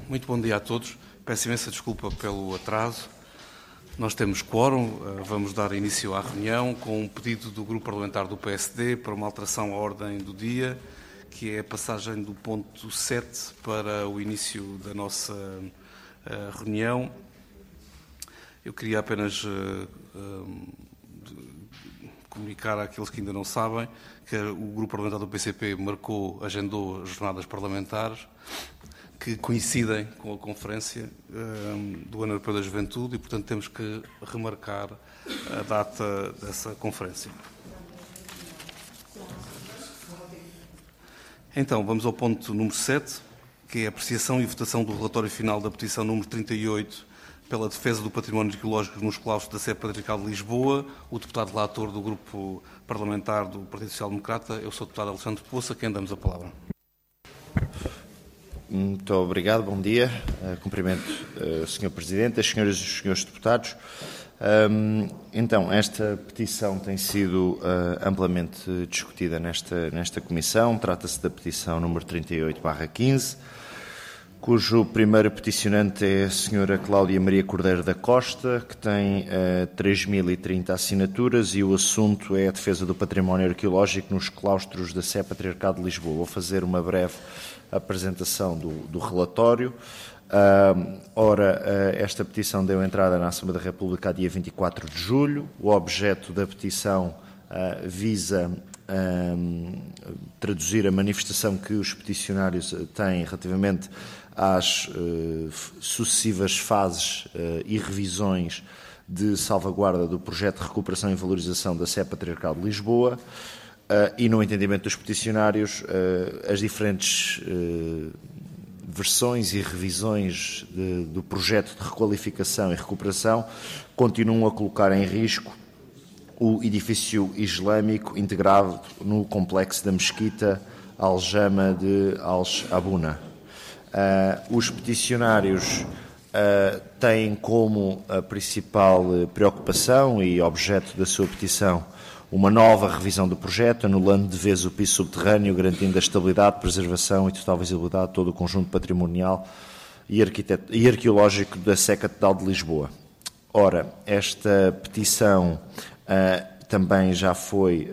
Muito bom dia a todos. Peço imensa desculpa pelo atraso. Nós temos quórum, vamos dar início à reunião com um pedido do Grupo Parlamentar do PSD para uma alteração à ordem do dia, que é a passagem do ponto 7 para o início da nossa reunião. Eu queria apenas comunicar àqueles que ainda não sabem que o Grupo Parlamentar do PCP agendou as jornadas parlamentares que coincidem com a Conferência do Ano Europeu da Juventude e, portanto, temos que remarcar a data dessa Conferência. Então, vamos ao ponto número 7, que é a apreciação e votação do relatório final da petição número 38 pela defesa do património arqueológico nos claustros da Sé Patriarcal de Lisboa. O deputado relator do Grupo Parlamentar do Partido Social Democrata, eu sou o deputado Alexandre Poça, a quem damos a palavra. Muito obrigado, bom dia. Cumprimento o Sr. Presidente, as senhoras e os senhores deputados. Então, esta petição tem sido amplamente discutida nesta Comissão. Trata-se da petição número 38/15, cujo primeiro peticionante é a Sra. Cláudia Maria Cordeiro da Costa, que tem 3.030 assinaturas, e o assunto é a defesa do património arqueológico nos claustros da Sé Patriarcal de Lisboa. Vou fazer uma breve apresentação do relatório. Esta petição deu entrada na Assembleia da República a dia 24 de julho. O objeto da petição visa traduzir a manifestação que os peticionários têm relativamente às sucessivas fases e revisões de salvaguarda do projeto de recuperação e valorização da Sé Patriarcal de Lisboa. E, no entendimento dos peticionários, as diferentes versões e revisões do projeto de requalificação e recuperação continuam a colocar em risco o edifício islâmico integrado no complexo da Mesquita Al-Jama de Al-Abuna. Os peticionários têm como a principal preocupação e objeto da sua petição uma nova revisão do projeto, anulando de vez o piso subterrâneo, garantindo a estabilidade, preservação e total visibilidade de todo o conjunto patrimonial e arqueológico da Sé Catedral de Lisboa. Ora, esta petição também já foi,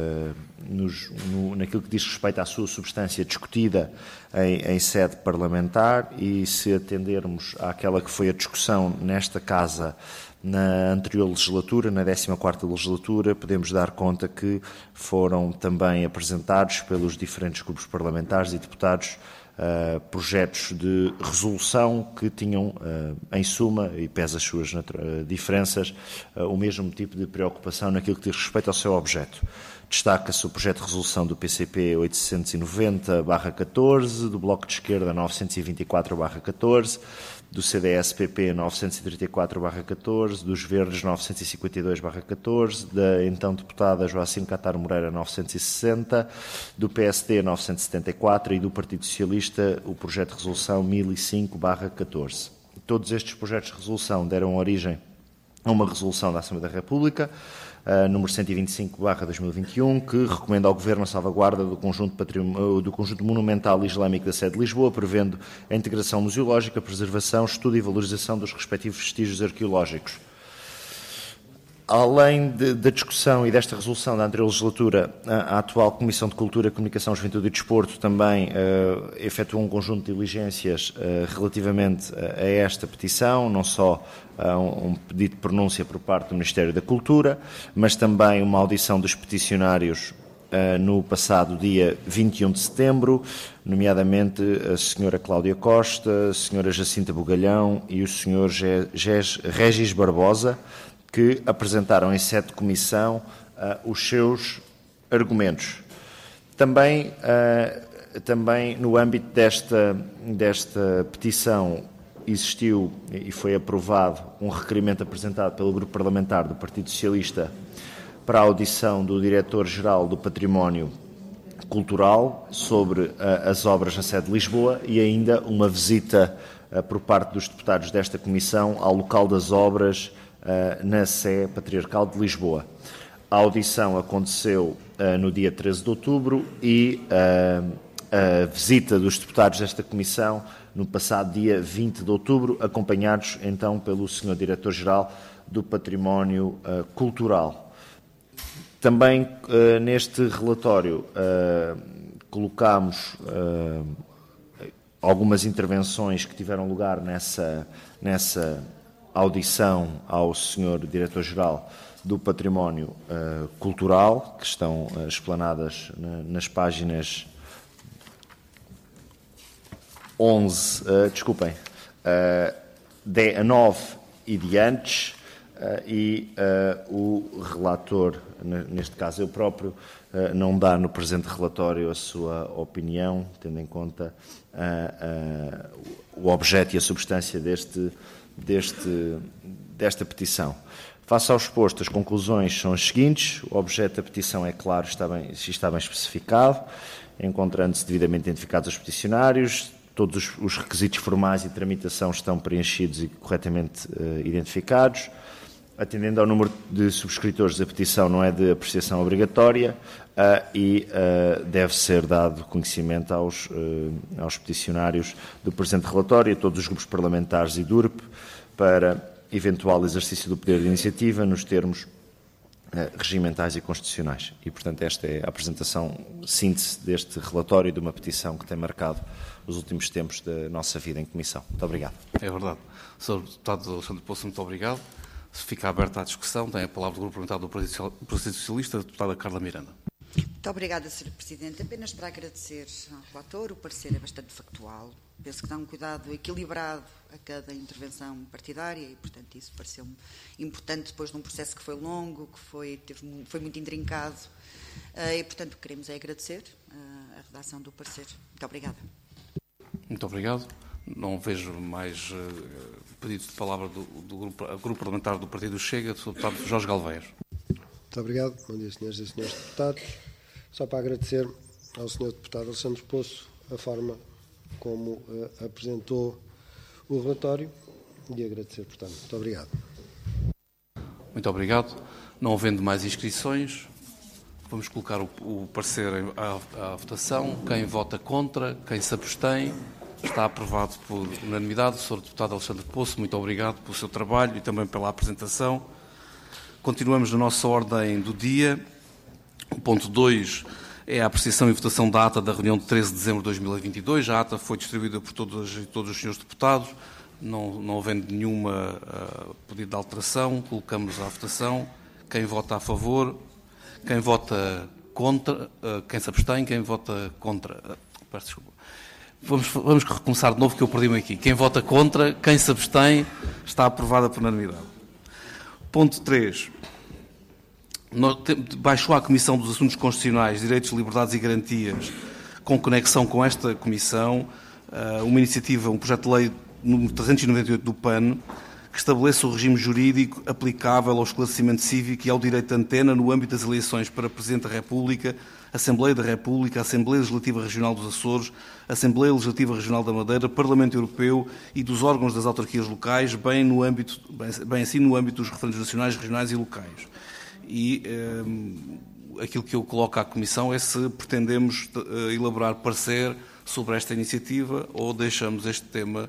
naquilo que diz respeito à sua substância, discutida em sede parlamentar, e se atendermos àquela que foi a discussão nesta Casa na anterior legislatura, na 14ª legislatura, podemos dar conta que foram também apresentados pelos diferentes grupos parlamentares e deputados projetos de resolução que tinham, em suma, e pese as suas diferenças, o mesmo tipo de preocupação naquilo que diz respeito ao seu objeto. Destaca-se o projeto de resolução do PCP 890/14, do Bloco de Esquerda 924/14, do CDS-PP 934/14, dos Verdes 952/14, da então deputada Joacim Catar Moreira 960, do PSD 974 e do Partido Socialista o projeto de resolução 1005/14. Todos estes projetos de resolução deram origem a uma resolução da Assembleia da República, número 125/2021, que recomenda ao Governo a salvaguarda do conjunto monumental islâmico da Sé de Lisboa, prevendo a integração museológica, preservação, estudo e valorização dos respectivos vestígios arqueológicos. Além da discussão e desta resolução da anterior legislatura, a atual Comissão de Cultura, Comunicação, Juventude e Desporto também efetuou um conjunto de diligências relativamente a esta petição, não só um pedido de pronúncia por parte do Ministério da Cultura, mas também uma audição dos peticionários no passado dia 21 de setembro, nomeadamente a Sra. Cláudia Costa, a Sra. Jacinta Bugalhão e o Sr. Régis Barbosa, que apresentaram em sede de comissão os seus argumentos. Também no âmbito desta petição existiu e foi aprovado um requerimento apresentado pelo Grupo Parlamentar do Partido Socialista para a audição do Diretor-Geral do Património Cultural sobre as obras na sede de Lisboa e ainda uma visita por parte dos deputados desta comissão ao local das obras na Sé Patriarcal de Lisboa. A audição aconteceu no dia 13 de outubro e a visita dos deputados desta comissão no passado dia 20 de outubro, acompanhados então pelo Sr. Diretor-Geral do Património Cultural. Também neste relatório colocámos algumas intervenções que tiveram lugar nessa audição ao Sr. Diretor-Geral do Património Cultural, que estão explanadas nas páginas 11, 9 e diantes, e o relator, neste caso eu próprio, não dá no presente relatório a sua opinião, tendo em conta o objeto e a substância desta petição. Face ao exposto, as conclusões são as seguintes: o objeto da petição é claro, está bem especificado, encontrando-se devidamente identificados os peticionários, todos os requisitos formais e de tramitação estão preenchidos e corretamente identificados. Atendendo ao número de subscritores da petição, não é de apreciação obrigatória e deve ser dado conhecimento aos peticionários do presente relatório e a todos os grupos parlamentares e DURP para eventual exercício do poder de iniciativa nos termos regimentais e constitucionais. E, portanto, esta é a apresentação síntese deste relatório e de uma petição que tem marcado os últimos tempos da nossa vida em comissão. Muito obrigado. É verdade. Sr. Deputado Alexandre Poço, muito obrigado. Fica aberta a discussão. Tem a palavra do Grupo Parlamentar do Partido Socialista, a deputada Carla Miranda. Muito obrigada, Sr. Presidente. Apenas para agradecer ao relator, o parecer é bastante factual. Penso que dá um cuidado equilibrado a cada intervenção partidária e, portanto, isso pareceu-me importante depois de um processo que foi longo, que foi muito intrincado e, portanto, queremos agradecer a redação do parecer. Muito obrigada. Muito obrigado. Não vejo mais pedidos de palavra do Grupo Parlamentar do Partido Chega, do Sr. Deputado Jorge Galveias. Muito obrigado. Bom dia, senhoras e senhores deputados. Só para agradecer ao Sr. Deputado Alexandre Poço a forma como apresentou o relatório e agradecer, portanto. Muito obrigado. Muito obrigado. Não havendo mais inscrições, vamos colocar o parecer à votação. Quem vota contra, quem se abstém, está aprovado por unanimidade. Sr. Deputado Alexandre Poço, muito obrigado pelo seu trabalho e também pela apresentação. Continuamos na nossa ordem do dia. O ponto 2 é a apreciação e votação da ata da reunião de 13 de dezembro de 2022. A ata foi distribuída por todos os senhores deputados. Não havendo nenhuma pedido de alteração, colocamos à votação. Quem vota a favor, quem vota contra, quem se abstém, quem vota contra. Peço desculpa. Vamos recomeçar de novo, que eu perdi-me aqui. Quem vota contra, quem se abstém, está aprovada por unanimidade. Ponto 3. Baixou à Comissão dos Assuntos Constitucionais, Direitos, Liberdades e Garantias, com conexão com esta Comissão, uma iniciativa, um projeto de lei número 398 do PAN, que estabelece o regime jurídico aplicável ao esclarecimento cívico e ao direito de antena no âmbito das eleições para Presidente da República, Assembleia da República, Assembleia Legislativa Regional dos Açores, Assembleia Legislativa Regional da Madeira, Parlamento Europeu e dos órgãos das autarquias locais, bem assim no âmbito dos referendos nacionais, regionais e locais. E aquilo que eu coloco à Comissão é se pretendemos elaborar parecer sobre esta iniciativa ou deixamos este tema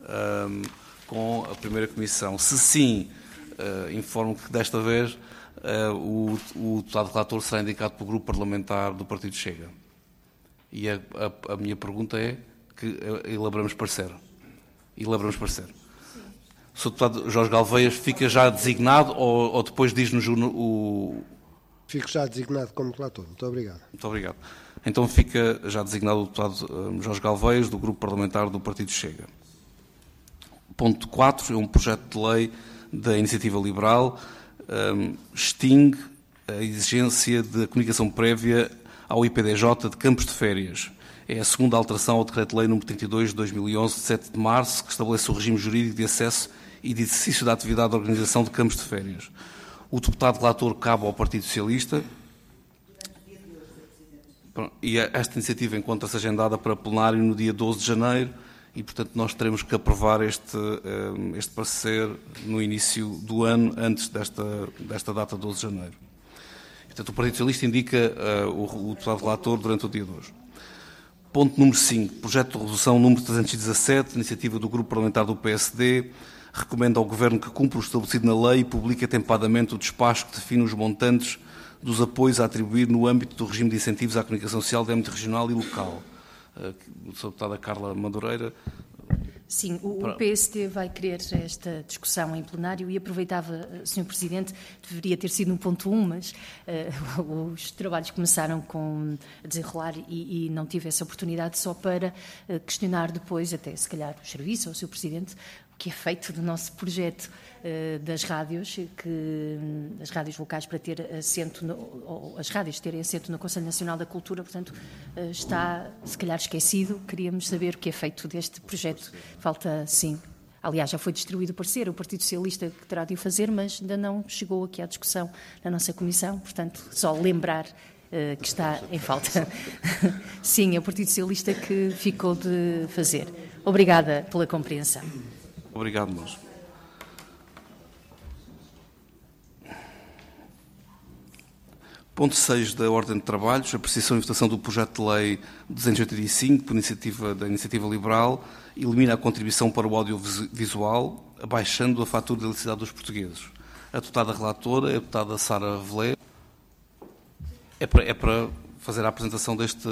com a primeira Comissão. Se sim, informo que desta vez o deputado relator será indicado pelo Grupo Parlamentar do Partido Chega. E a minha pergunta é que elaboramos parecer. Elaboramos parecer. O Sr. Deputado Jorge Galveias fica já designado ou depois diz-nos o... Fico já designado como relator. Muito obrigado. Muito obrigado. Então fica já designado o deputado Jorge Galveias, do Grupo Parlamentar do Partido Chega. Ponto 4 é um projeto de lei da Iniciativa Liberal, extingue a exigência de comunicação prévia ao IPDJ de campos de férias. É a segunda alteração ao Decreto-Lei nº 32 de 2011, de 7 de março, que estabelece o regime jurídico de acesso e de exercício da atividade de organização de campos de férias. O deputado relator cabe ao Partido Socialista e esta iniciativa encontra-se agendada para plenário no dia 12 de janeiro e, portanto, nós teremos que aprovar este parecer no início do ano, antes desta data, 12 de janeiro. Portanto, o Partido Socialista indica o deputado relator durante o dia de hoje. Ponto número 5. Projeto de resolução número 317, iniciativa do Grupo Parlamentar do PSD, recomenda ao Governo que cumpra o estabelecido na lei e publique atempadamente o despacho que define os montantes dos apoios a atribuir no âmbito do regime de incentivos à comunicação social de âmbito regional e local. A deputada Carla Madureira. Sim, o PSD vai querer esta discussão em plenário e aproveitava, Sr. Presidente, deveria ter sido no ponto 1, mas os trabalhos começaram a desenrolar e não tive essa oportunidade, só para questionar depois, até se calhar o Serviço ou o Sr. Presidente, o que é feito do nosso projeto das rádios, as rádios locais para ter assento, ou as rádios terem assento no Conselho Nacional da Cultura, portanto está se calhar esquecido. Queríamos saber o que é feito deste projeto. Falta, sim. Aliás, já foi distribuído o parecer, o Partido Socialista que terá de o fazer, mas ainda não chegou aqui à discussão na nossa comissão, portanto, só lembrar que está em falta. Sim, é o Partido Socialista que ficou de fazer. Obrigada pela compreensão. Obrigado, nós. Ponto 6 da Ordem de Trabalhos, apreciação e votação do projeto de lei 285, por iniciativa da Iniciativa Liberal, elimina a contribuição para o audiovisual, abaixando a fatura de eletricidade dos portugueses. A deputada relatora é a deputada Sara Velé. É para fazer a apresentação deste...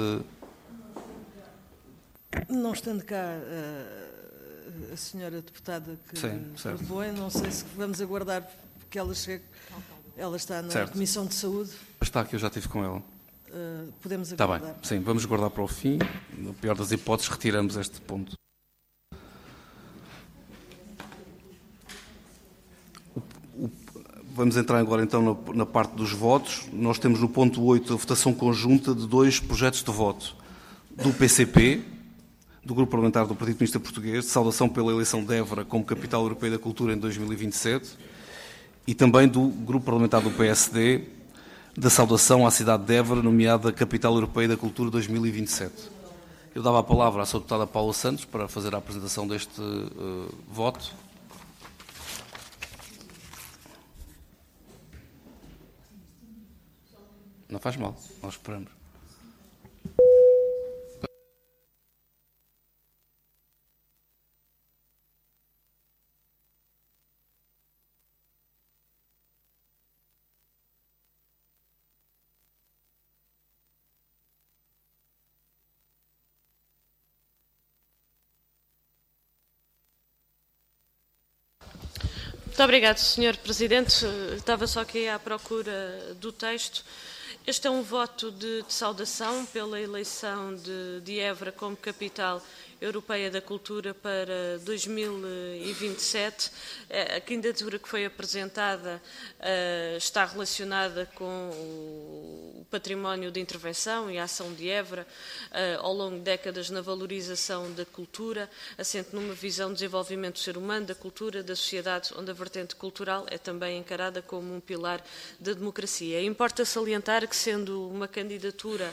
Não estando cá a senhora deputada que propõe, não sei se vamos aguardar que ela chegue. Ela está na Comissão de Saúde. Está aqui, eu já estive com ela. Podemos aguardar. Está bem, sim, vamos guardar para o fim. No pior das hipóteses, retiramos este ponto. Vamos entrar agora então na parte dos votos. Nós temos no ponto 8 a votação conjunta de 2 projetos de voto. Do PCP, do Grupo Parlamentar do Partido Comunista Português, de saudação pela eleição de Évora como Capital Europeia da Cultura em 2027, e também do Grupo Parlamentar do PSD, da saudação à cidade de Évora, nomeada Capital Europeia da Cultura 2027. Eu dava a palavra à sua deputada Paula Santos para fazer a apresentação deste voto. Não faz mal, nós esperamos. Muito obrigado, Sr. Presidente. Estava só aqui à procura do texto. Este é um voto de saudação pela eleição de Évora como Capital Europeia da Cultura para 2027. A candidatura que foi apresentada está relacionada com o património de intervenção e a ação de Évora ao longo de décadas na valorização da cultura, assente numa visão de desenvolvimento do ser humano, da cultura, da sociedade, onde a vertente cultural é também encarada como um pilar da democracia. Importa salientar que, sendo uma candidatura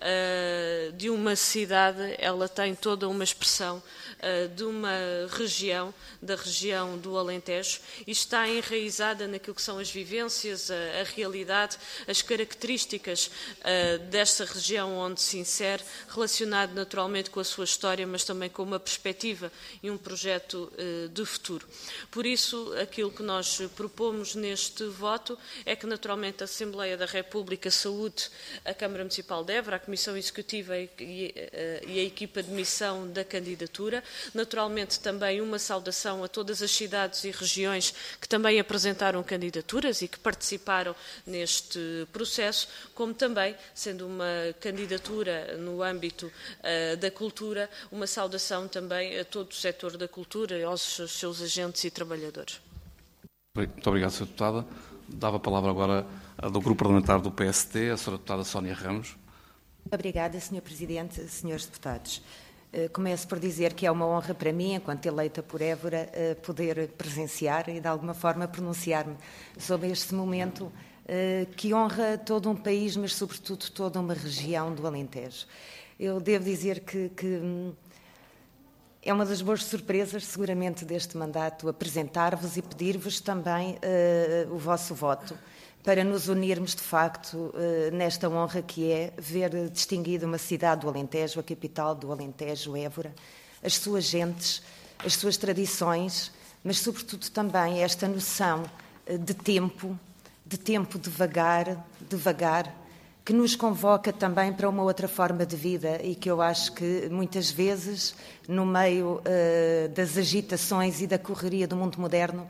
de uma cidade, ela tem toda uma expressão de uma região, da região do Alentejo, e está enraizada naquilo que são as vivências, a realidade, as características desta região onde se insere, relacionado naturalmente com a sua história, mas também com uma perspectiva e um projeto de futuro. Por isso, aquilo que nós propomos neste voto é que naturalmente a Assembleia da República saúde a Câmara Municipal de Évora, a Comissão Executiva e a equipa de missão da candidatura. Naturalmente também uma saudação a todas as cidades e regiões que também apresentaram candidaturas e que participaram neste processo, como também, sendo uma candidatura no âmbito da cultura, uma saudação também a todo o setor da cultura e aos seus agentes e trabalhadores. Muito obrigado, Sra. Deputada. Dava a palavra agora do Grupo Parlamentar do PSD, a Sra. Deputada Sónia Ramos. Obrigada, Sr. Presidente, Srs. Deputados. Começo por dizer que é uma honra para mim, enquanto eleita por Évora, poder presenciar e, de alguma forma, pronunciar-me sobre este momento que honra todo um país, mas, sobretudo, toda uma região do Alentejo. Eu devo dizer que é uma das boas surpresas, seguramente, deste mandato, apresentar-vos e pedir-vos também o vosso voto para nos unirmos, de facto, nesta honra que é ver distinguida uma cidade do Alentejo, a capital do Alentejo, Évora, as suas gentes, as suas tradições, mas, sobretudo, também esta noção de tempo devagar, que nos convoca também para uma outra forma de vida e que eu acho que, muitas vezes, no meio das agitações e da correria do mundo moderno,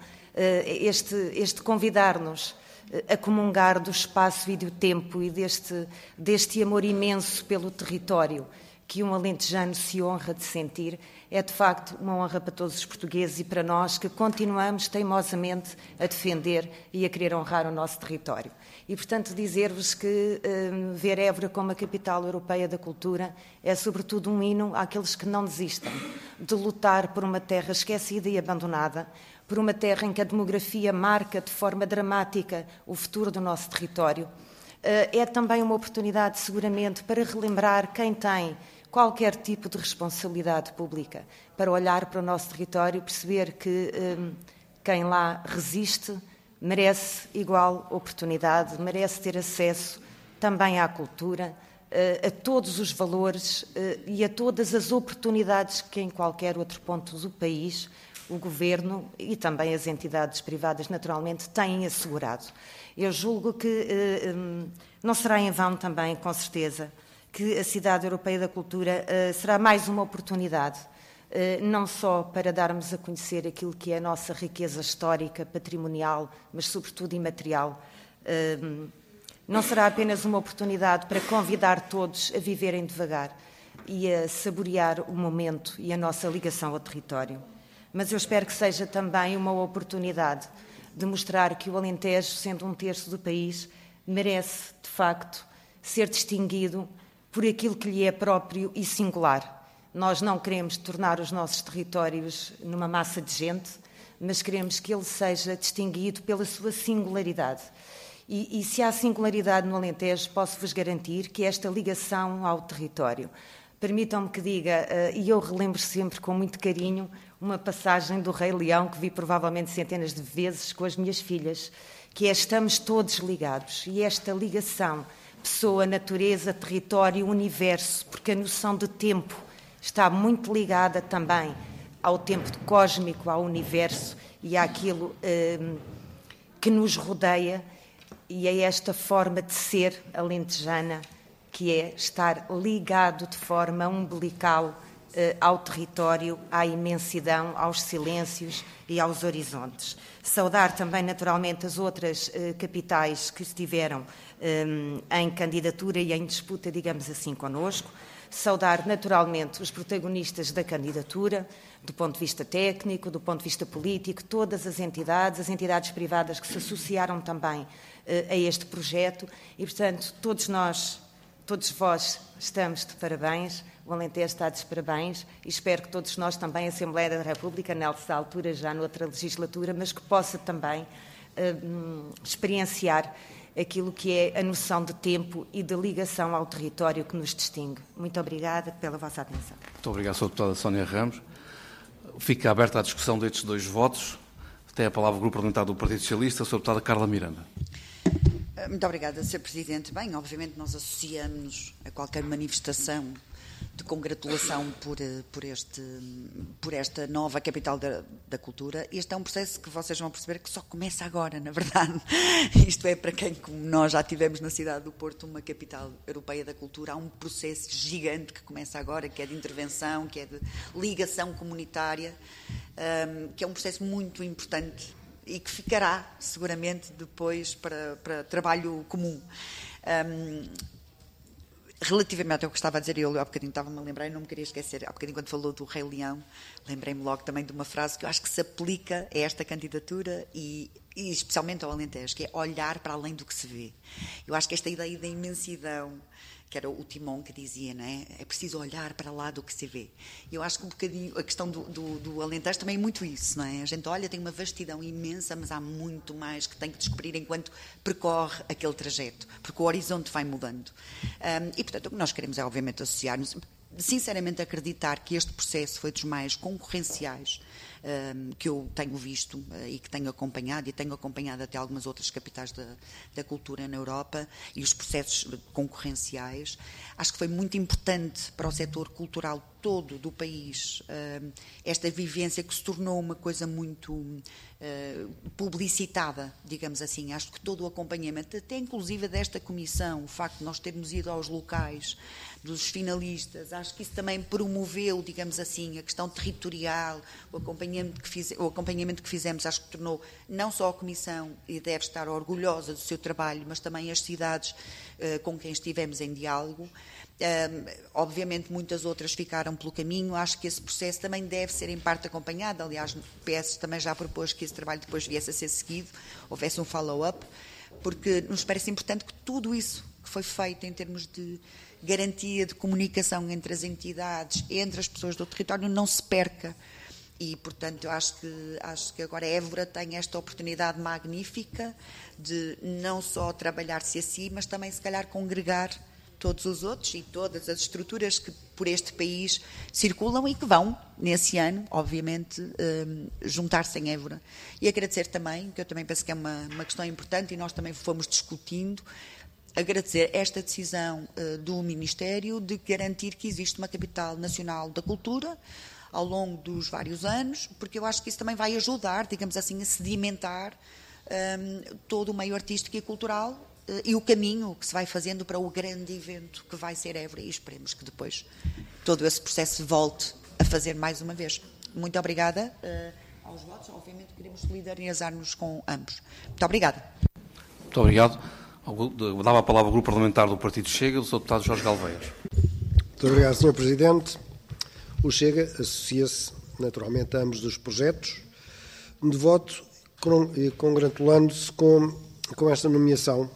este convidar-nos a comungar do espaço e do tempo e deste amor imenso pelo território que um alentejano se honra de sentir, é de facto uma honra para todos os portugueses e para nós que continuamos teimosamente a defender e a querer honrar o nosso território. E, portanto, dizer-vos que ver Évora como a capital europeia da cultura é, sobretudo, um hino àqueles que não desistem de lutar por uma terra esquecida e abandonada, por uma terra em que a demografia marca de forma dramática o futuro do nosso território. É também uma oportunidade, seguramente, para relembrar quem tem qualquer tipo de responsabilidade pública, para olhar para o nosso território e perceber que quem lá resiste merece igual oportunidade, merece ter acesso também à cultura, a todos os valores e a todas as oportunidades que em qualquer outro ponto do país o Governo e também as entidades privadas, naturalmente, têm assegurado. Eu julgo que não será em vão também, com certeza, que a Cidade Europeia da Cultura será mais uma oportunidade, não só para darmos a conhecer aquilo que é a nossa riqueza histórica, patrimonial, mas sobretudo imaterial. Não será apenas uma oportunidade para convidar todos a viverem devagar e a saborear o momento e a nossa ligação ao território, mas eu espero que seja também uma oportunidade de mostrar que o Alentejo, sendo um terço do país, merece, de facto, ser distinguido por aquilo que lhe é próprio e singular. Nós não queremos tornar os nossos territórios numa massa de gente, mas queremos que ele seja distinguido pela sua singularidade. E se há singularidade no Alentejo, posso-vos garantir que esta ligação ao território. Permitam-me que diga, e eu relembro sempre com muito carinho, uma passagem do Rei Leão que vi provavelmente centenas de vezes com as minhas filhas, que é: estamos todos ligados. E esta ligação, pessoa, natureza, território, universo, porque a noção de tempo está muito ligada também ao tempo cósmico, ao universo e àquilo que nos rodeia, e é esta forma de ser alentejana, que é estar ligado de forma umbilical ao território, à imensidão, aos silêncios e aos horizontes. Saudar também, naturalmente, as outras capitais que estiveram em candidatura e em disputa, digamos assim, connosco. Saudar, naturalmente, os protagonistas da candidatura, do ponto de vista técnico, do ponto de vista político, todas as entidades privadas que se associaram também a este projeto e, portanto, todos vós estamos de parabéns, o Alentejo está de parabéns e espero que todos nós também, a Assembleia da República, nessa altura já noutra legislatura, mas que possa também experienciar aquilo que é a noção de tempo e de ligação ao território que nos distingue. Muito obrigada pela vossa atenção. Muito obrigado, Sra. Deputada Sónia Ramos. Fica aberta a discussão destes dois votos. Tem a palavra o Grupo Parlamentar do Partido Socialista, a Sra. Deputada Carla Miranda. Muito obrigada, Sr. Presidente. Bem, obviamente nós associamos a qualquer manifestação de congratulação por esta nova capital da cultura. Este é um processo que vocês vão perceber que só começa agora, na verdade. Isto é, para quem, como nós já tivemos na cidade do Porto, uma capital europeia da cultura, há um processo gigante que começa agora, que é de intervenção, que é de ligação comunitária, que é um processo muito importante e que ficará, seguramente, depois para trabalho comum. Relativamente ao que estava a dizer, eu há bocadinho estava-me a lembrar e não me queria esquecer, há bocadinho quando falou do Rei Leão, lembrei-me logo também de uma frase que eu acho que se aplica a esta candidatura e especialmente ao Alentejo, que é olhar para além do que se vê. Eu acho que esta ideia da imensidão, que era o Timon que dizia, não é? É preciso olhar para lá do que se vê. Eu acho que um bocadinho a questão do Alentejo também é muito isso, não é? A gente olha, tem uma vastidão imensa, mas há muito mais que tem que descobrir enquanto percorre aquele trajeto, porque o horizonte vai mudando. E, portanto, o que nós queremos é, obviamente, associar-nos, sinceramente acreditar que este processo foi dos mais concorrenciais que eu tenho visto e que tenho acompanhado até algumas outras capitais da cultura na Europa, e os processos concorrenciais. Acho que foi muito importante para o setor cultural todo do país esta vivência que se tornou uma coisa muito publicitada, digamos assim. Acho que todo o acompanhamento, até inclusive desta comissão, o facto de nós termos ido aos locais dos finalistas, acho que isso também promoveu, digamos assim, a questão territorial, o acompanhamento que fizemos, acho que tornou não só a comissão, e deve estar orgulhosa do seu trabalho, mas também as cidades com quem estivemos em diálogo. Obviamente muitas outras ficaram pelo caminho. Acho que esse processo também deve ser em parte acompanhado. Aliás, o PS também já propôs que esse trabalho depois viesse a ser seguido, houvesse um follow-up, porque nos parece importante que tudo isso que foi feito em termos de garantia de comunicação entre as entidades, entre as pessoas do território, não se perca. E, portanto, eu acho que agora a Évora tem esta oportunidade magnífica de não só trabalhar-se a si, mas também, se calhar, congregar todos os outros e todas as estruturas que por este país circulam e que vão, nesse ano, obviamente, juntar-se em Évora. E agradecer também, que eu também penso que é uma questão importante e nós também fomos discutindo, agradecer esta decisão do Ministério de garantir que existe uma capital nacional da cultura ao longo dos vários anos, porque eu acho que isso também vai ajudar, digamos assim, a sedimentar todo o meio artístico e cultural e o caminho que se vai fazendo para o grande evento que vai ser Évora, e esperemos que depois todo esse processo volte a fazer mais uma vez. Muito obrigada aos votos, obviamente queremos solidarizar-nos com ambos. Muito obrigada. Muito obrigado. Dava a palavra ao Grupo Parlamentar do Partido Chega, do Sr. Deputado Jorge Galveias. Muito obrigado, Sr. Presidente. O Chega associa-se naturalmente a ambos os projetos de voto, congratulando-se com esta nomeação,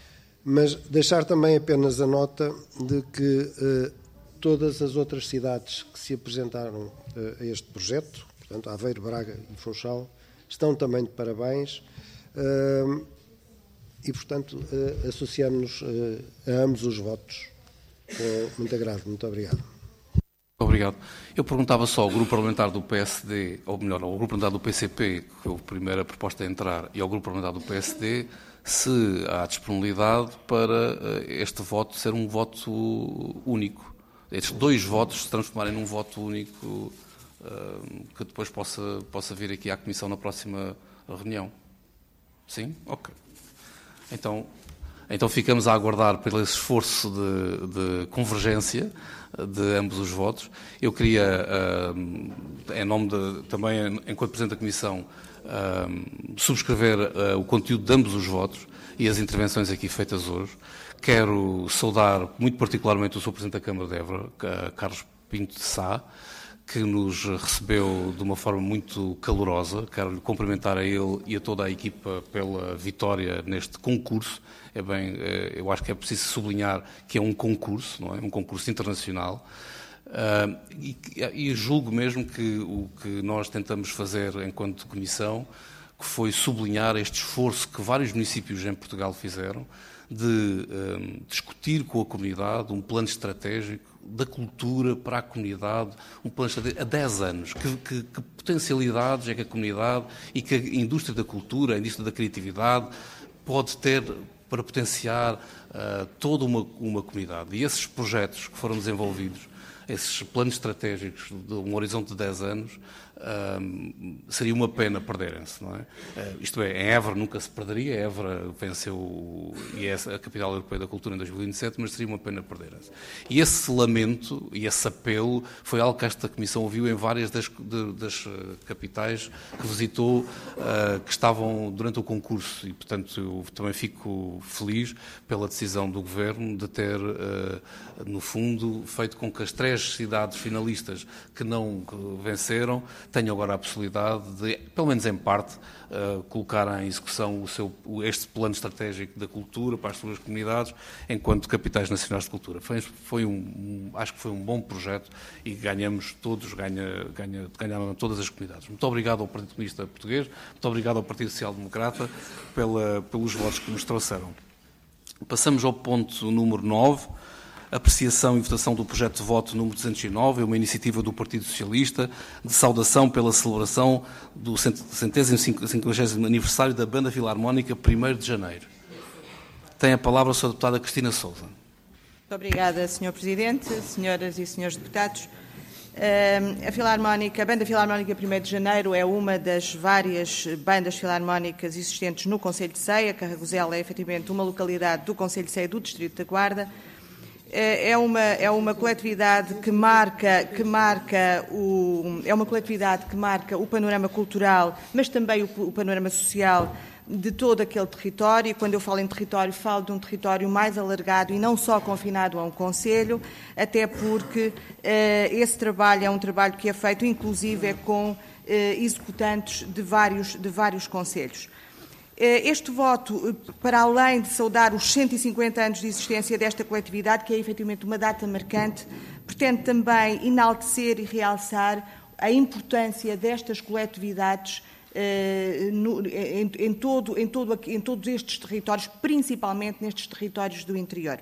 mas deixar também apenas a nota de que todas as outras cidades que se apresentaram a este projeto, portanto Aveiro, Braga e Funchal, estão também de parabéns e, portanto, associamos-nos a ambos os votos com muito agrado. Muito obrigado. Obrigado. Eu perguntava só ao Grupo Parlamentar do PSD, ou melhor, ao Grupo Parlamentar do PCP, que foi a primeira proposta a entrar, e ao Grupo Parlamentar do PSD, se há disponibilidade para este voto ser um voto único. Estes dois votos se transformarem num voto único que depois possa vir aqui à Comissão na próxima reunião. Sim? Ok. Então ficamos a aguardar pelo esforço de convergência de ambos os votos. Eu queria, em nome também, enquanto Presidente da Comissão, subscrever o conteúdo de ambos os votos e as intervenções aqui feitas hoje. Quero saudar muito particularmente o Sr. Presidente da Câmara de Évora, Carlos Pinto de Sá, que nos recebeu de uma forma muito calorosa. Quero lhe cumprimentar a ele e a toda a equipa pela vitória neste concurso. Eu acho que é preciso sublinhar que é um concurso, não é? Um concurso internacional. E julgo mesmo que o que nós tentamos fazer enquanto Comissão, que foi sublinhar este esforço que vários municípios em Portugal fizeram de discutir com a comunidade um plano estratégico da cultura para a comunidade, um plano estratégico há 10 anos. Que potencialidades é que a comunidade e que a indústria da cultura, a indústria da criatividade pode ter para potenciar toda uma comunidade. E esses projetos que foram desenvolvidos, esses planos estratégicos de um horizonte de 10 anos, seria uma pena perderem-se, não é? Isto é, em Évora nunca se perderia, Évora venceu e é a capital europeia da cultura em 2027, mas seria uma pena perderem-se. E esse lamento e esse apelo foi algo que esta Comissão ouviu em várias das capitais que visitou, que estavam durante o concurso, e portanto eu também fico feliz pela decisão do Governo de ter, no fundo, feito com que as 3 cidades finalistas que não venceram tenham agora a possibilidade de, pelo menos em parte, colocar em execução este plano estratégico da cultura para as suas comunidades enquanto capitais nacionais de cultura. Acho que foi um bom projeto e ganhamos todos, ganharam todas as comunidades. Muito obrigado ao Partido Comunista Português, muito obrigado ao Partido Social Democrata pelos votos que nos trouxeram. Passamos ao ponto número 9, apreciação e votação do projeto de voto número 209, é uma iniciativa do Partido Socialista de saudação pela celebração do 150º aniversário da Banda Filarmónica, 1º de janeiro. Tem a palavra a Sra. Deputada Cristina Sousa. Muito obrigada, Sr. Presidente, senhoras e senhores deputados. A Banda Filarmónica 1º de Janeiro é uma das várias bandas filarmónicas existentes no Concelho de Ceia. Carragozela é efetivamente uma localidade do Concelho de Ceia do Distrito da Guarda. É uma coletividade que marca o panorama cultural, mas também o panorama social de todo aquele território. E quando eu falo em território, falo de um território mais alargado e não só confinado a um concelho, até porque esse trabalho é um trabalho que é feito inclusive com executantes de vários concelhos. Este voto, para além de saudar os 150 anos de existência desta coletividade, que é efetivamente uma data marcante, pretende também enaltecer e realçar a importância destas coletividades em todos estes territórios, principalmente nestes territórios do interior.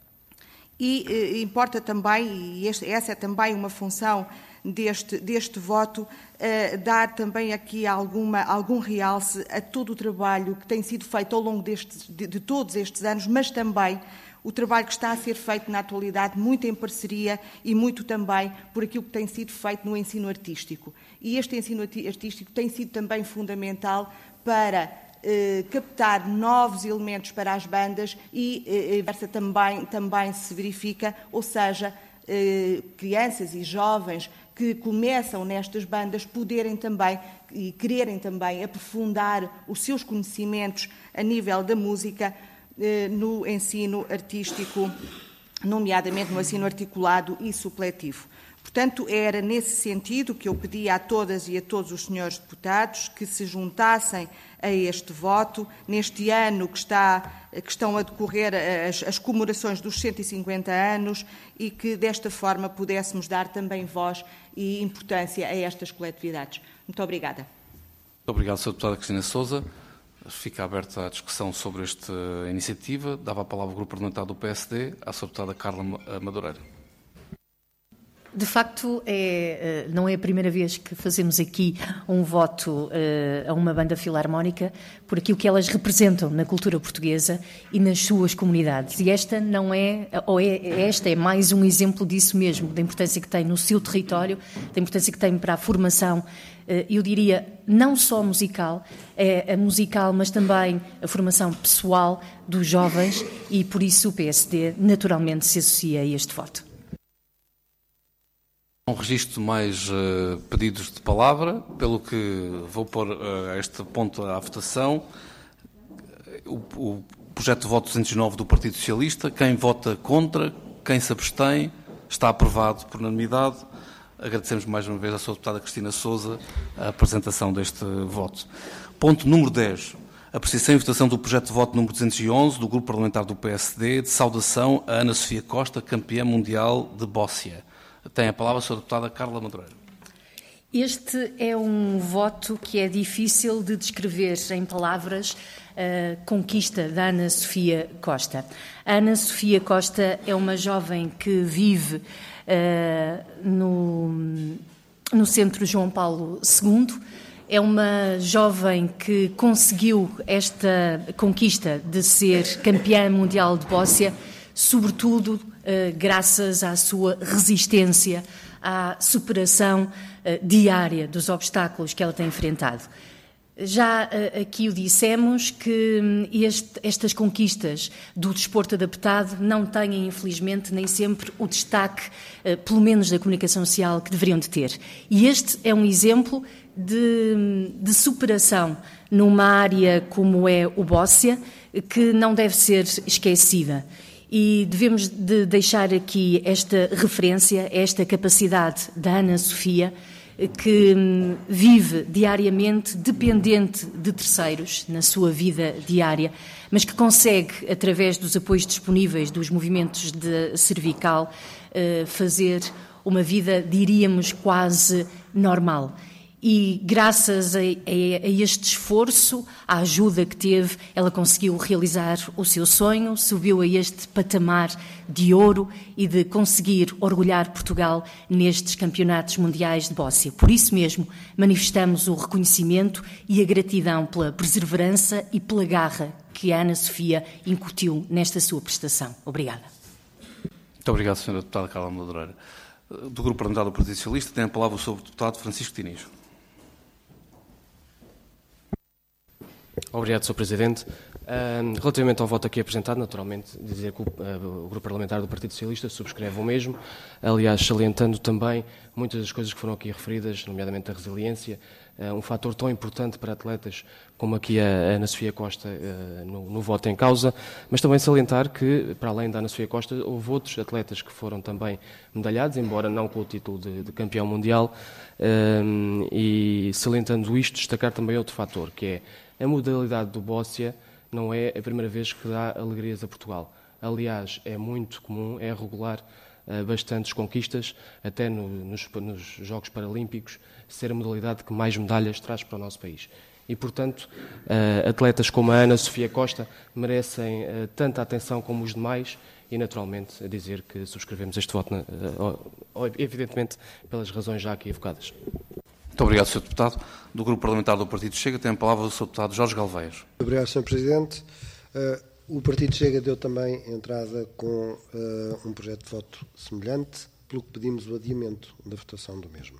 E importa também, e essa é também uma função deste voto, dar também aqui algum realce a todo o trabalho que tem sido feito ao longo de todos estes anos, mas também o trabalho que está a ser feito na atualidade, muito em parceria e muito também por aquilo que tem sido feito no ensino artístico. E este ensino artístico tem sido também fundamental para captar novos elementos para as bandas e essa também se verifica, ou seja, crianças e jovens que começam nestas bandas poderem também e quererem também aprofundar os seus conhecimentos a nível da música no ensino artístico, nomeadamente no ensino articulado e supletivo. Portanto, era nesse sentido que eu pedi a todas e a todos os senhores deputados que se juntassem a este voto, neste ano que estão a decorrer as comemorações dos 150 anos e que, desta forma, pudéssemos dar também voz e importância a estas coletividades. Muito obrigada. Muito obrigado, Sra. Deputada Cristina Sousa. Fica aberta a discussão sobre esta iniciativa. Dava a palavra ao Grupo Parlamentar do PSD, à Sra. Deputada Carla Madureira. De facto, não é a primeira vez que fazemos aqui um voto a uma banda filarmónica por aquilo que elas representam na cultura portuguesa e nas suas comunidades. E esta é mais um exemplo disso mesmo, da importância que tem no seu território, da importância que tem para a formação, eu diria, não só musical, mas também a formação pessoal dos jovens, e por isso o PSD naturalmente se associa a este voto. Não registro mais pedidos de palavra, pelo que vou pôr este ponto à votação. O projeto de voto 209 do Partido Socialista, quem vota contra, quem se abstém, está aprovado por unanimidade. Agradecemos mais uma vez à Sra. Deputada Cristina Sousa a apresentação deste voto. Ponto número 10. Apreciação e votação do projeto de voto número 211 do Grupo Parlamentar do PSD de saudação a Ana Sofia Costa, campeã mundial de bóssia. Tem a palavra a Sra. Deputada Carla Madureira. Este é um voto que é difícil de descrever em palavras a conquista da Ana Sofia Costa. A Ana Sofia Costa é uma jovem que vive no Centro João Paulo II. É uma jovem que conseguiu esta conquista de ser campeã mundial de bóssia, sobretudo graças à sua resistência, à superação diária dos obstáculos que ela tem enfrentado. Já aqui o dissemos que estas conquistas do desporto adaptado não têm, infelizmente, nem sempre o destaque, pelo menos da comunicação social, que deveriam de ter. E este é um exemplo de superação numa área como é o bóssia, que não deve ser esquecida. E devemos de deixar aqui esta referência, esta capacidade da Ana Sofia, que vive diariamente dependente de terceiros na sua vida diária, mas que consegue, através dos apoios disponíveis dos movimentos de cervical, fazer uma vida, diríamos, quase normal. E graças a este esforço, à ajuda que teve, ela conseguiu realizar o seu sonho, subiu a este patamar de ouro e de conseguir orgulhar Portugal nestes campeonatos mundiais de bóssia. Por isso mesmo, manifestamos o reconhecimento e a gratidão pela perseverança e pela garra que a Ana Sofia incutiu nesta sua prestação. Obrigada. Muito obrigado, Sra. Deputada Carla Madureira. Do Grupo Parlamentar do Partido Socialista, tem a palavra o Sr. Deputado Francisco Diniz. Obrigado, Sr. Presidente. Relativamente ao voto aqui apresentado, naturalmente, dizer que o Grupo Parlamentar do Partido Socialista subscreve o mesmo, aliás, salientando também muitas das coisas que foram aqui referidas, nomeadamente a resiliência, um fator tão importante para atletas como aqui a Ana Sofia Costa no voto em causa, mas também salientar que, para além da Ana Sofia Costa, houve outros atletas que foram também medalhados, embora não com o título de campeão mundial, e salientando isto, destacar também outro fator, que é a modalidade do bóssia não é a primeira vez que dá alegrias a Portugal. Aliás, é muito comum, é regular, bastantes conquistas, até nos Jogos Paralímpicos, ser a modalidade que mais medalhas traz para o nosso país. E, portanto, atletas como a Ana Sofia Costa merecem tanta atenção como os demais e, naturalmente, a dizer que subscrevemos este voto, evidentemente, pelas razões já aqui evocadas. Muito obrigado, Sr. Deputado. Do Grupo Parlamentar do Partido Chega, tem a palavra o Sr. Deputado Jorge Galveias. Obrigado, Sr. Presidente. O Partido Chega deu também entrada com um projeto de voto semelhante, pelo que pedimos o adiamento da votação do mesmo.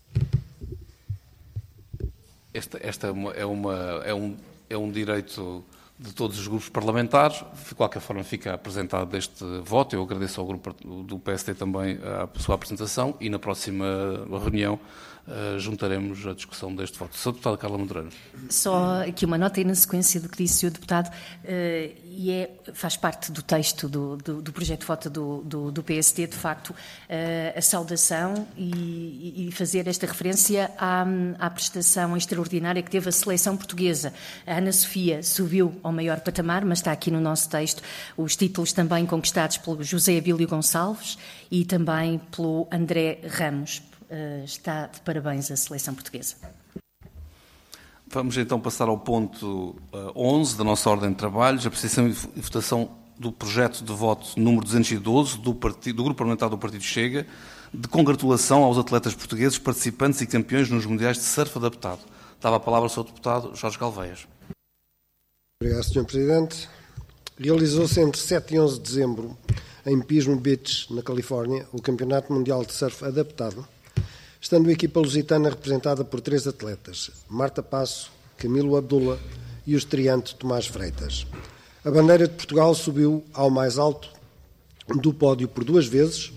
Esta é um direito de todos os grupos parlamentares. De qualquer forma, fica apresentado este voto. Eu agradeço ao grupo do PSD também a sua apresentação e na próxima reunião juntaremos a discussão deste voto. Sr. Deputado Carla Madureira. Só aqui uma nota e na sequência do que disse o Sr. Deputado, faz parte do texto do projeto de voto do PSD, de facto, a saudação e fazer esta referência à prestação extraordinária que teve a seleção portuguesa. A Ana Sofia subiu ao maior patamar, mas está aqui no nosso texto os títulos também conquistados pelo José Abílio Gonçalves e também pelo André Ramos. Está de parabéns a seleção portuguesa. Vamos então passar ao ponto 11 da nossa ordem de trabalhos, a apreciação e votação do projeto de voto número 212 do Grupo Parlamentar do Partido Chega, de congratulação aos atletas portugueses participantes e campeões nos Mundiais de Surf Adaptado. Dava a palavra ao Sr. Deputado Jorge Galveias. Obrigado, Sr. Presidente. Realizou-se entre 7 e 11 de dezembro, em Pismo Beach, na Califórnia, o Campeonato Mundial de Surf Adaptado, estando a equipa lusitana representada por 3 atletas, Marta Passo, Camilo Abdullah e o estreante Tomás Freitas. A bandeira de Portugal subiu ao mais alto do pódio por 2 vezes,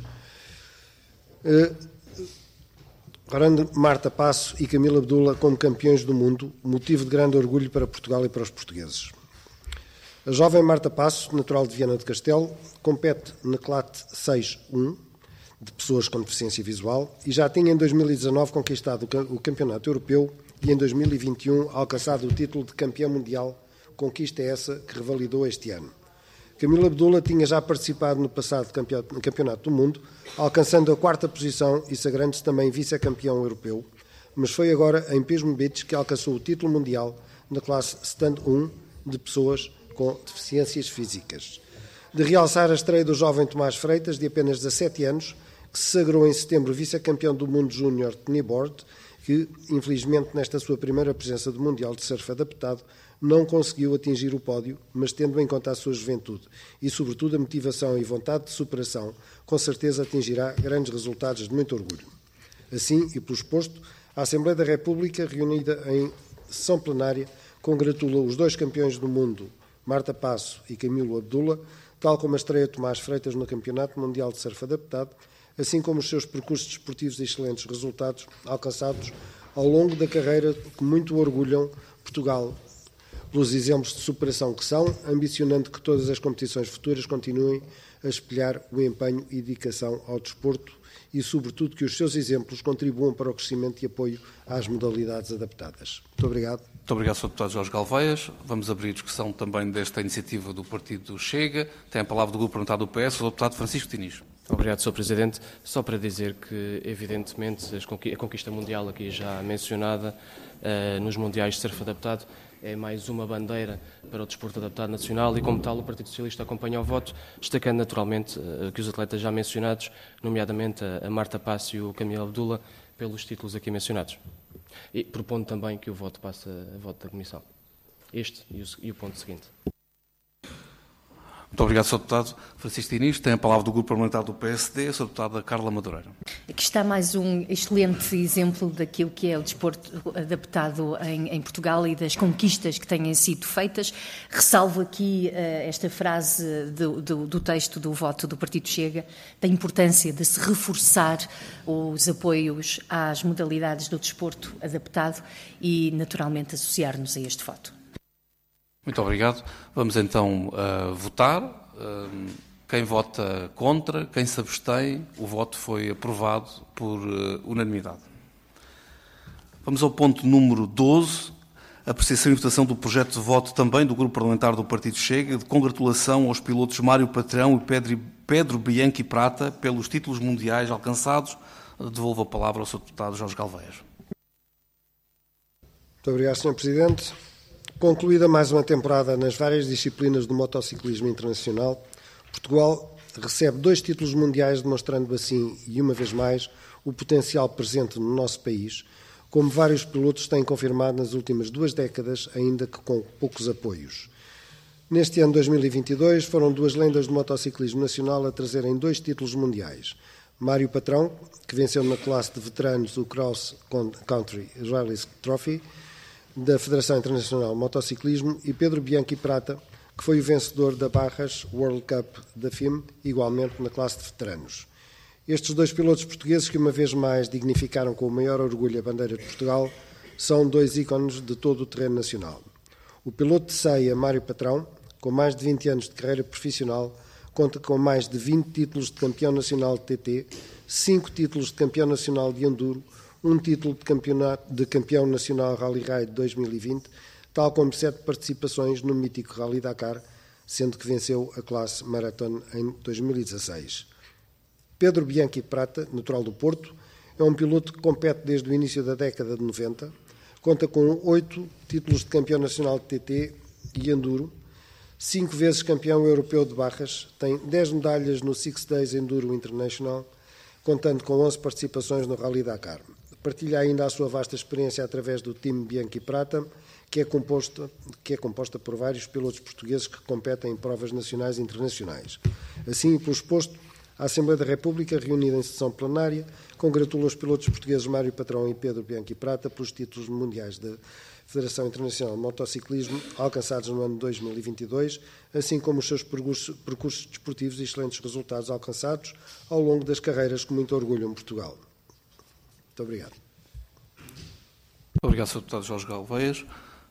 orando Marta Passo e Camilo Abdullah como campeões do mundo, motivo de grande orgulho para Portugal e para os portugueses. A jovem Marta Passo, natural de Viana do Castelo, compete na classe 6-1, de pessoas com deficiência visual, e já tinha em 2019 conquistado o Campeonato Europeu e em 2021 alcançado o título de campeão mundial, conquista essa que revalidou este ano. Camilo Abdullah tinha já participado no passado Campeonato do Mundo, alcançando a 4ª posição e sagrando-se também vice-campeão europeu, mas foi agora em Pismo Beach que alcançou o título mundial na classe Stand 1 de pessoas com deficiências físicas. De realçar a estreia do jovem Tomás Freitas, de apenas 17 anos, que se sagrou em setembro vice-campeão do mundo júnior de kneeboard, que, infelizmente, nesta sua primeira presença do Mundial de Surf Adaptado, não conseguiu atingir o pódio, mas tendo em conta a sua juventude e, sobretudo, a motivação e vontade de superação, com certeza atingirá grandes resultados de muito orgulho. Assim, e pelo exposto, a Assembleia da República, reunida em sessão plenária, congratula os 2 campeões do mundo, Marta Passo e Camilo Abdullah, tal como a estreia de Tomás Freitas no Campeonato Mundial de Surf Adaptado, assim como os seus percursos desportivos e excelentes resultados alcançados ao longo da carreira que muito orgulham Portugal, pelos exemplos de superação que são, ambicionando que todas as competições futuras continuem a espelhar o empenho e dedicação ao desporto e, sobretudo, que os seus exemplos contribuam para o crescimento e apoio às modalidades adaptadas. Muito obrigado. Muito obrigado, Sr. Deputado Jorge Galveias. Vamos abrir discussão também desta iniciativa do Partido Chega. Tem a palavra do Grupo Parlamentar do PS, o Deputado Francisco Diniz. Obrigado, Sr. Presidente. Só para dizer que, evidentemente, a conquista mundial aqui já mencionada nos Mundiais de Surf Adaptado é mais uma bandeira para o desporto adaptado nacional e, como tal, o Partido Socialista acompanha o voto, destacando naturalmente que os atletas já mencionados, nomeadamente a Marta Passo e o Camilo Abdullah, pelos títulos aqui mencionados. E propondo também que o voto passe a voto da Comissão. Este e o ponto seguinte. Muito obrigado, Sr. Deputado Francisco Diniz. Tem a palavra do Grupo Parlamentar do PSD, a Sra. Deputada Carla Madureira. Aqui está mais um excelente exemplo daquilo que é o desporto adaptado em Portugal e das conquistas que têm sido feitas. Ressalvo aqui esta frase do texto do voto do Partido Chega, da importância de se reforçar os apoios às modalidades do desporto adaptado e, naturalmente, associar-nos a este voto. Muito obrigado. Vamos então votar. Quem vota contra, quem se abstém, o voto foi aprovado por unanimidade. Vamos ao ponto número 12, apreciação e votação do projeto de voto também do Grupo Parlamentar do Partido Chega, de congratulação aos pilotos Mário Patrão e Pedro Bianchi Prata pelos títulos mundiais alcançados. Devolvo a palavra ao Sr. Deputado Jorge Galveias. Muito obrigado, Sr. Presidente. Concluída mais uma temporada nas várias disciplinas do motociclismo internacional, Portugal recebe 2 títulos mundiais, demonstrando assim, e uma vez mais, o potencial presente no nosso país, como vários pilotos têm confirmado nas últimas 2 décadas, ainda que com poucos apoios. Neste ano 2022, foram 2 lendas do motociclismo nacional a trazerem 2 títulos mundiais. Mário Patrão, que venceu na classe de veteranos o Cross Country Rallyes Trophy, da Federação Internacional de Motociclismo, e Pedro Bianchi Prata, que foi o vencedor da Barras World Cup da FIM, igualmente na classe de veteranos. Estes 2 pilotos portugueses, que uma vez mais dignificaram com o maior orgulho a bandeira de Portugal, são 2 ícones de todo o terreno nacional. O piloto de ceia, Mário Patrão, com mais de 20 anos de carreira profissional, conta com mais de 20 títulos de campeão nacional de TT, 5 títulos de campeão nacional de Enduro, 1 título de campeão nacional Rally Raid 2020, tal como 7 participações no mítico Rally Dakar, sendo que venceu a classe Marathon em 2016. Pedro Bianchi Prata, natural do Porto, é um piloto que compete desde o início da década de 90, conta com 8 títulos de campeão nacional de TT e Enduro, 5 vezes campeão europeu de barras, tem 10 medalhas no Six Days Enduro International, contando com 11 participações no Rally Dakar. Partilha ainda a sua vasta experiência através do time Bianchi Prata, que é composta por vários pilotos portugueses que competem em provas nacionais e internacionais. Assim, pelo exposto, a Assembleia da República, reunida em sessão plenária, congratula os pilotos portugueses Mário Patrão e Pedro Bianchi Prata pelos títulos mundiais da Federação Internacional de Motociclismo alcançados no ano de 2022, assim como os seus percursos desportivos e excelentes resultados alcançados ao longo das carreiras que muito orgulham Portugal. Muito obrigado. Obrigado, Sr. Deputado Jorge Galveias.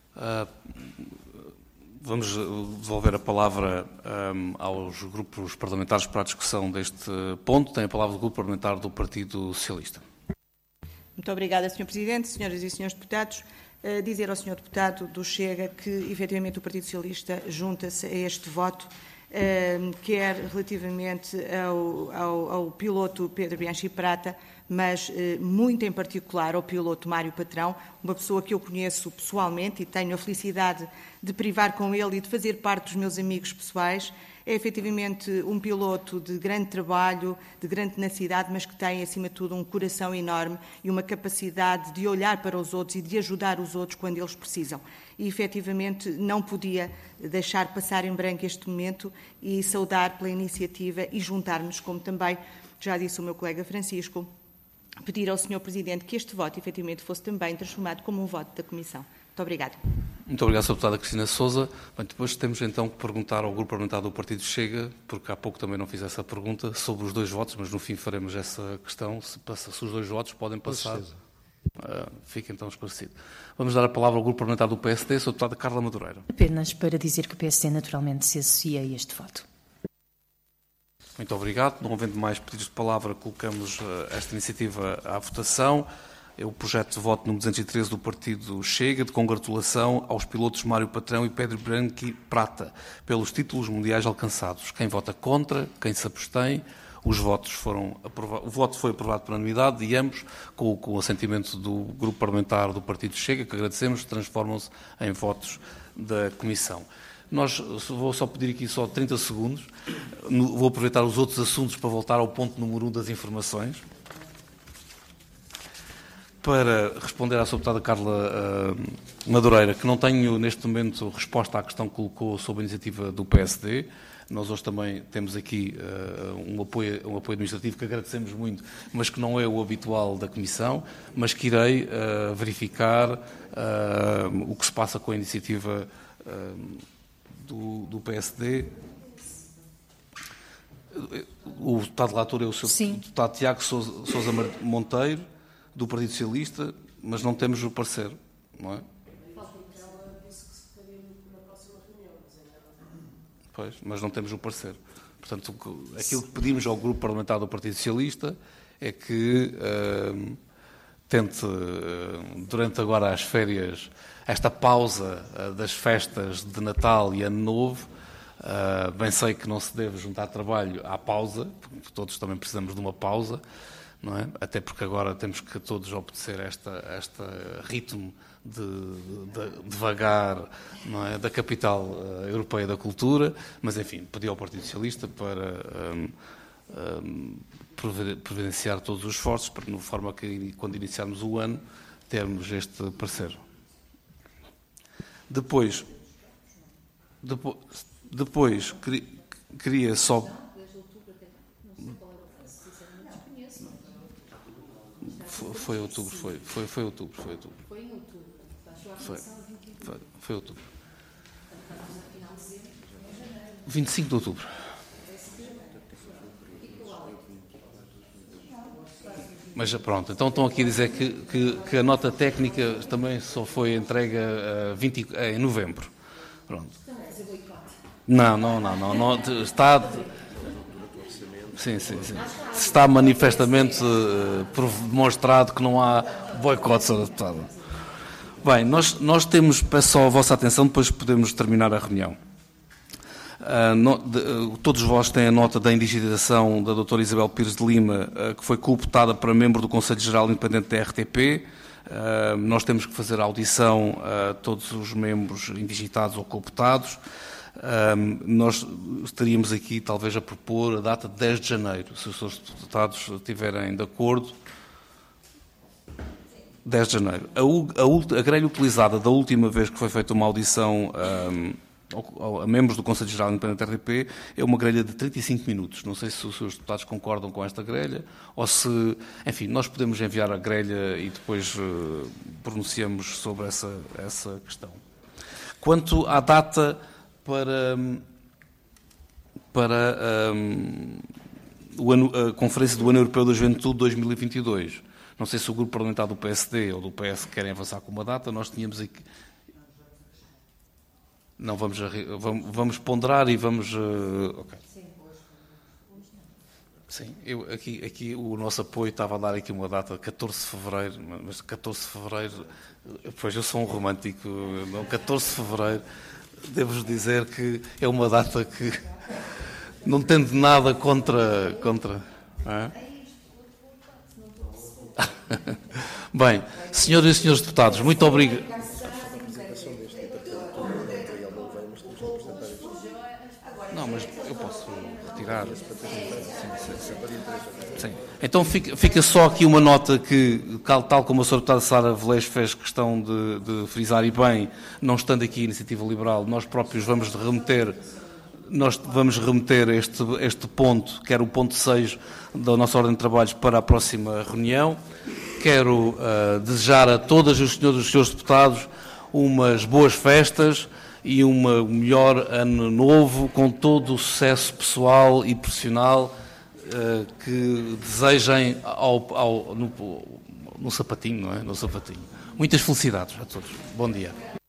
Vamos devolver a palavra aos grupos parlamentares para a discussão deste ponto. Tem a palavra do Grupo Parlamentar do Partido Socialista. Muito obrigada, Sr. Presidente, senhoras e senhores deputados. Dizer ao Sr. Deputado do Chega que, efetivamente, o Partido Socialista junta-se a este voto, quer relativamente ao piloto Pedro Bianchi Prata, mas muito em particular ao piloto Mário Patrão, uma pessoa que eu conheço pessoalmente e tenho a felicidade de privar com ele e de fazer parte dos meus amigos pessoais. É efetivamente um piloto de grande trabalho, de grande tenacidade, mas que tem, acima de tudo, um coração enorme e uma capacidade de olhar para os outros e de ajudar os outros quando eles precisam. E, efetivamente, não podia deixar passar em branco este momento e saudar pela iniciativa e juntar-nos, como também já disse o meu colega Francisco, pedir ao Sr. Presidente que este voto, efetivamente, fosse também transformado como um voto da Comissão. Muito obrigada. Muito obrigado, Sra. Deputada Cristina Sousa. Bem, depois temos então que perguntar ao Grupo Parlamentar do Partido Chega, porque há pouco também não fiz essa pergunta, sobre os 2 votos, mas no fim faremos essa questão. Se os 2 votos podem passar, fica então esclarecido. Vamos dar a palavra ao Grupo Parlamentar do PSD, Sra. Deputada Carla Madureira. Apenas para dizer que o PSD naturalmente se associa a este voto. Muito obrigado. Não havendo mais pedidos de palavra, colocamos esta iniciativa à votação. É o projeto de voto número 213 do Partido Chega, de congratulação aos pilotos Mário Patrão e Pedro Bianchi Prata pelos títulos mundiais alcançados. Quem vota contra, quem se abstém, os votos foram aprovados, o voto foi aprovado por unanimidade e ambos, com o assentimento do Grupo Parlamentar do Partido Chega, que agradecemos, transformam-se em votos da Comissão. Vou só pedir aqui só 30 segundos, vou aproveitar os outros assuntos para voltar ao ponto número 1 das informações. Para responder à sua deputada Carla Madureira, que não tenho neste momento resposta à questão que colocou sobre a iniciativa do PSD. Nós hoje também temos aqui um apoio administrativo que agradecemos muito, mas que não é o habitual da Comissão, mas que irei verificar o que se passa com a iniciativa do PSD. O deputado relator é o seu deputado Tiago Sousa Monteiro, do Partido Socialista, mas não temos o parecer, não é? Pois, mas não temos o parecer. Portanto, aquilo que pedimos ao Grupo Parlamentar do Partido Socialista é que tente, durante agora as férias, esta pausa das festas de Natal e Ano Novo, bem sei que não se deve juntar trabalho à pausa, porque todos também precisamos de uma pausa, não é? Até porque agora temos que todos obedecer a este ritmo devagar, não é? Da capital europeia da cultura, mas enfim, pedi ao Partido Socialista para providenciar todos os esforços, para de forma que quando iniciarmos o ano termos este parecer. Depois queria só... Foi outubro. Foi em outubro. Foi outubro. 25 de outubro. Mas pronto, então estão aqui a dizer que a nota técnica também só foi entregue em novembro. Pronto. Não. Está... Sim. Está manifestamente demonstrado que não há boicote, Sra. Deputada. Bem, nós temos, peço só a vossa atenção, depois podemos terminar a reunião. Todos vós têm a nota da indigitação da doutora Isabel Pires de Lima, que foi cooptada para membro do Conselho Geral Independente da RTP. Nós temos que fazer a audição a todos os membros indigitados ou cooptados. Nós estaríamos aqui talvez a propor a data de 10 de janeiro, se os senhores deputados estiverem de acordo. 10 de janeiro. A grelha utilizada da última vez que foi feita uma audição a membros do Conselho Geral Independente da RTP é uma grelha de 35 minutos. Não sei se os senhores deputados concordam com esta grelha ou se... Enfim, nós podemos enviar a grelha e depois pronunciamos sobre essa questão. Quanto à data para a Conferência do Ano Europeu da Juventude 2022. Não sei se o Grupo Parlamentar do PSD ou do PS querem avançar com uma data, nós tínhamos aqui... Não, vamos ponderar e vamos... Ok. Sim, aqui o nosso apoio estava a dar aqui uma data, 14 de fevereiro, mas 14 de fevereiro... Pois eu sou um romântico, não, 14 de fevereiro... Devo-vos dizer que é uma data que não tendo nada contra é? Bem, senhoras e senhores deputados, muito obrigado. Não, mas eu posso retirar. Sim. Então fica só aqui uma nota que, tal como a Sra. Deputada Sara Velez fez questão de frisar, e bem, não estando aqui a Iniciativa Liberal, nós próprios vamos remeter este ponto, que era o ponto 6 da nossa ordem de trabalhos, para a próxima reunião. Quero desejar a todas os senhores deputados umas boas festas e um melhor ano novo, com todo o sucesso pessoal e profissional que desejem no sapatinho, não é? No sapatinho. Muitas felicidades a todos. Bom dia.